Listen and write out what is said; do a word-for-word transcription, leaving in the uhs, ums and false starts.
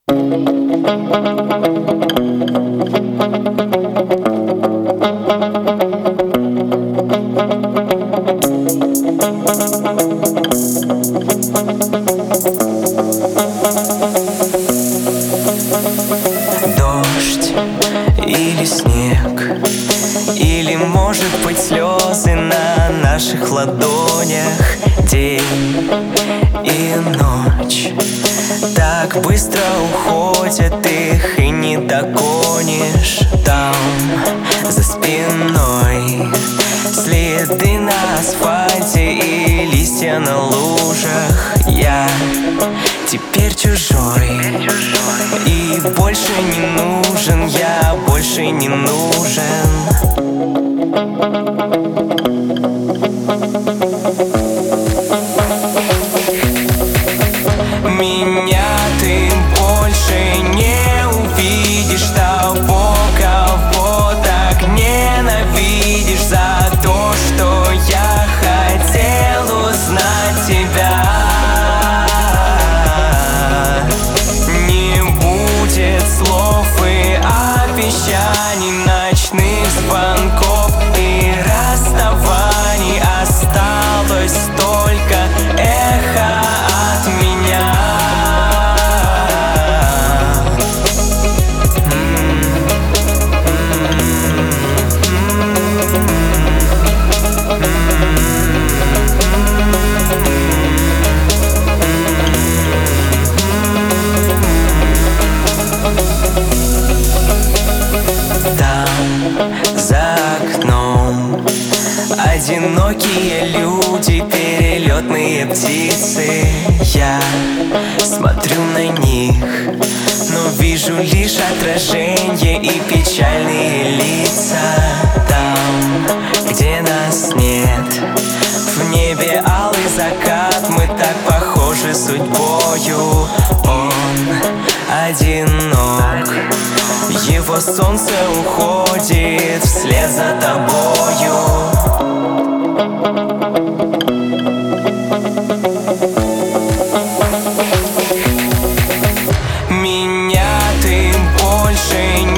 Дождь или снег, или, может быть, слезы на наших ладонях. День и ночь так быстро уходят, их и не догонишь. Там, за спиной, следы на асфальте и листья на лужах. Я теперь чужой и больше не нужен, я больше не нужен. Меня ты больше не увидишь, того, кого так ненавидишь, за то, что я хотел узнать тебя. Не будет слов и обещаний, ночных звонков и расставаний. Осталось только эхо от меня. Там, за окном, одинокие люди, перелетные птицы. Я смотрю на них, но вижу лишь отражение и печальные лица. Там, где нас нет, в небе алый закат, мы так похожи судьбою. Он одинок, его солнце уходит вслед за тобою. Меня ты больше